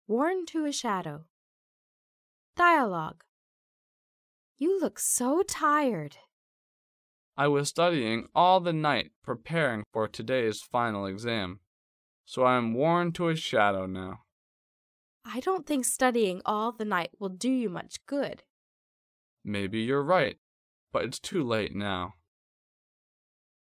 Worn to a shadow. Dialogue. You look so tired. I was studying all the night preparing for today's final exam, so I am worn to a shadow now. I don't think studying all the night will do you much good. Maybe you're right, but it's too late now.